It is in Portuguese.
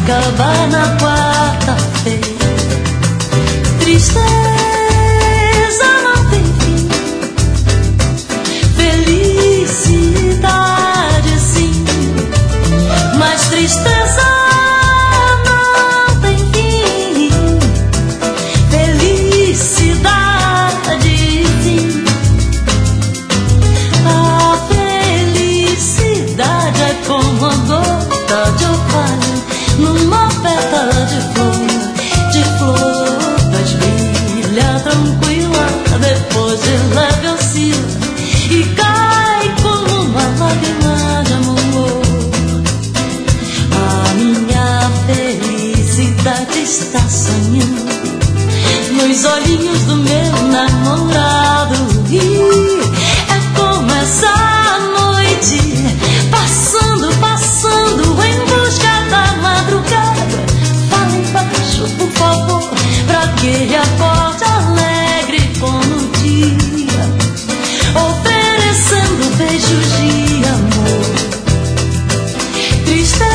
acabar na quarta-feira. Tristeza não tem fim, felicidade sim, mas tristeza não tem fim, felicidade sim. A felicidade é como a gota de orvalho numa pétala de flor das brilha tranquila, depois de leve oscila e cai como uma lágrima de amor. A minha felicidade está sonhando nos olhinhos do meu namorado, e é como essa noite passando, passando em busca da madrugada. Fale baixo, por favor, pra que ele acorde alegre como o dia, oferecendo beijos de amor. Tristeza